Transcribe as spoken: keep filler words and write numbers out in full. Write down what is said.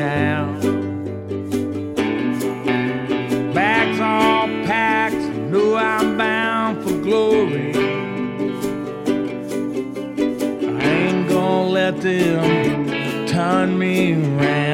town. Bags all packed, know I'm bound for glory. I ain't gonna let them turn me around.